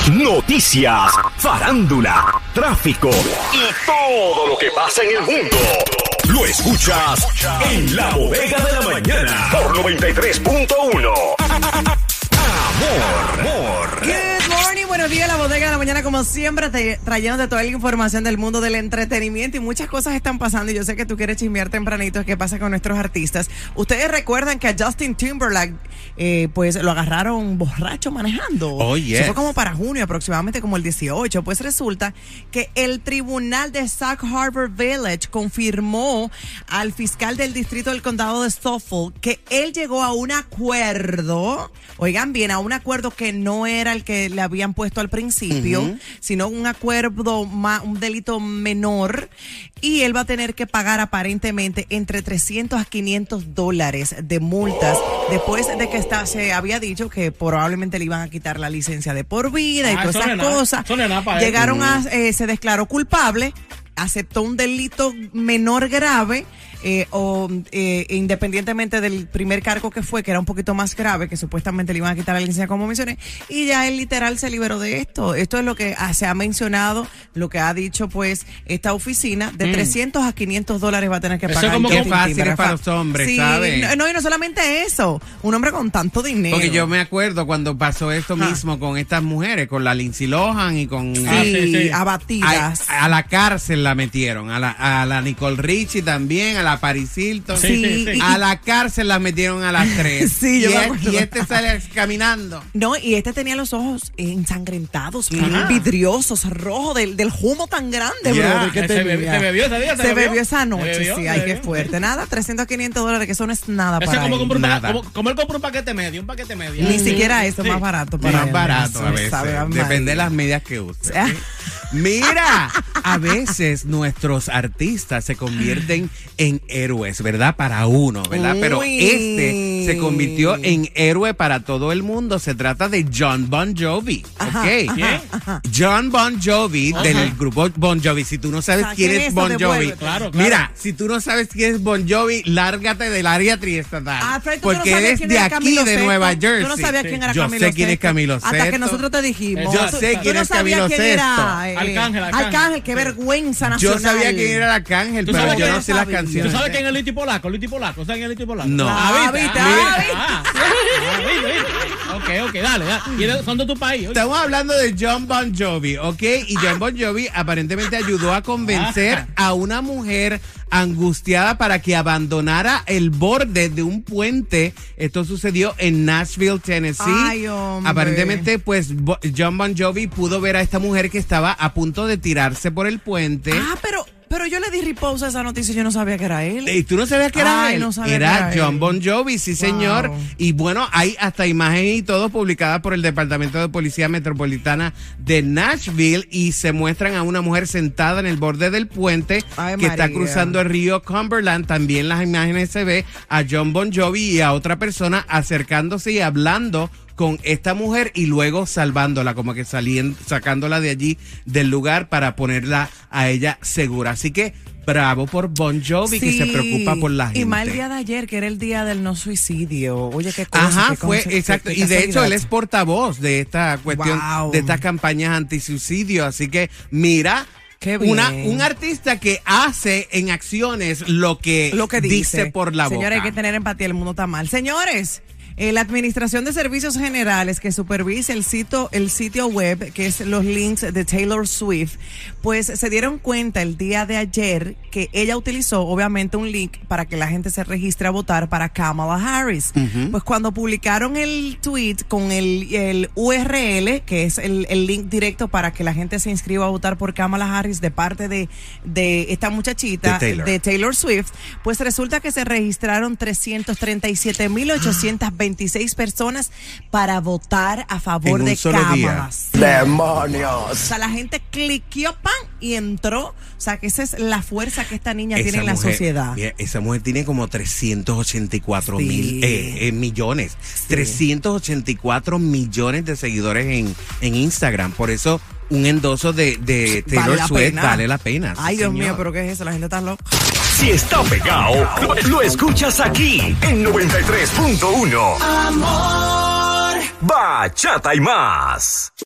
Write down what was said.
noticias, farándula, tráfico y todo lo que pasa en el mundo. Lo escuchas en La Bodega de la Mañana por 93.1. Amor. Good morning, buenos días, La Bodega de la Mañana, como siempre, trayéndote toda la información del mundo del entretenimiento y muchas cosas están pasando y yo sé que tú quieres chismear tempranito qué pasa con nuestros artistas. Ustedes recuerdan que a Justin Timberlake, pues lo agarraron borracho manejando. Oh, yes. Eso fue como para junio, aproximadamente como el 18. Pues resulta que el tribunal de Sag Harbor Village confirmó al fiscal del distrito del condado de Suffolk que él llegó a un acuerdo, oigan bien, a un acuerdo que no era el que le habían puesto al principio, sino un acuerdo un delito menor, y él va a tener que pagar aparentemente entre $300 a $500 de multas después de que se había dicho que probablemente le iban a quitar la licencia de por vida y todas esas cosas. Llegaron se declaró culpable, aceptó un delito menor grave, independientemente del primer cargo que fue, que era un poquito más grave, que supuestamente le iban a quitar la licencia, como mencioné, y ya él literal se liberó de esto. Esto es lo que se ha mencionado, lo que ha dicho pues esta oficina, de $300 a $500 va a tener que pagar. Eso como que fácil es para los hombres, sí, ¿sabes? No, y no solamente eso, un hombre con tanto dinero. Porque yo me acuerdo cuando pasó esto mismo con estas mujeres, con la Lindsay Lohan y con... abatidas. A la cárcel la metieron, a la Nicole Richie también, a la Paris Hilton. A la cárcel la metieron a las 3. Sí, y este sale caminando. No, y este tenía los ojos ensangrentados, vidriosos, rojos, del humo tan grande, brother, que se bebió ese día. Se bebió esa noche, ay, qué fuerte. Nada, $300 a $500, que eso no es nada para él. Como él compra un paquete medio. Ni siquiera eso, más barato para más él. barato a veces. Depende de las medias que use. Mira, a veces nuestros artistas se convierten en héroes, ¿verdad? Para uno, ¿verdad? Pero este se convirtió en héroe para todo el mundo. Se trata de Jon Bon Jovi, ¿ok? ¿Quién? Jon Bon Jovi, del grupo Bon Jovi. Si tú no sabes quién es Bon Jovi, claro. Mira, si tú no sabes quién es Bon Jovi, lárgate del área triestatal. Porque no eres de aquí, de Nueva Jersey. Yo no sabía quién era Yo Camilo sé quién es Camilo Sesto. Hasta que nosotros te dijimos. Yo sé quién es Camilo Sesto. Arcángel, qué vergüenza nacional. Yo sabía quién era Arcángel, pero yo no sé las canciones. ¿Tú sabes quién es Luis Polaco? ¿Sabes quién es Luis Polaco? No. ¿Viste? Ok, dale. ¿Y son de tu país? Estamos hablando de Jon Bon Jovi, ¿ok? Y Jon Bon Jovi aparentemente ayudó a convencer a una mujer angustiada para que abandonara el borde de un puente. Esto sucedió en Nashville, Tennessee. Ay, hombre. Aparentemente, pues, Jon Bon Jovi pudo ver a esta mujer que estaba a punto de tirarse por el puente. Pero yo le di repose a esa noticia, yo no sabía que era él. ¿Y tú no sabías que era él? No sabía era que era Jon Bon Jovi, sí, señor. Y bueno, hay hasta imágenes y todo publicadas por el Departamento de Policía Metropolitana de Nashville, y se muestran a una mujer sentada en el borde del puente que está cruzando el río Cumberland. También las imágenes se ve a Jon Bon Jovi y a otra persona acercándose y hablando con esta mujer y luego salvándola, como que sacándola de allí del lugar para ponerla a ella segura. Así que bravo por Bon Jovi, que se preocupa por la gente. Y más el día de ayer, que era el día del no suicidio. Oye, qué cosa. Exacto. Y de hecho, él es portavoz de esta cuestión, de estas campañas antisuicidio. Así que mira, un artista que hace en acciones lo que dice por la boca. Señores, hay que tener empatía, el mundo está mal. Señores, la Administración de Servicios Generales, que supervisa el sitio web, que es los links de Taylor Swift, pues se dieron cuenta el día de ayer que ella utilizó obviamente un link para que la gente se registre a votar para Kamala Harris. Pues cuando publicaron el tweet con el URL, que es el link directo para que la gente se inscriba a votar por Kamala Harris de parte de esta muchachita de Taylor Swift, pues resulta que se registraron 337,826 personas para votar a favor de Kamala. ¡Demonios! O sea, la gente cliqueó, ¡pam! Y entró. O sea, que esa es la fuerza que esta niña tiene en la sociedad. Esa mujer tiene como 384 millones. 384 millones de seguidores en Instagram. Por eso un endoso de Taylor Swift vale la pena. Ay, Dios mío, pero ¿qué es eso? La gente está loca. Si está pegado, lo escuchas aquí en 93.1. Amor. Bachata y más.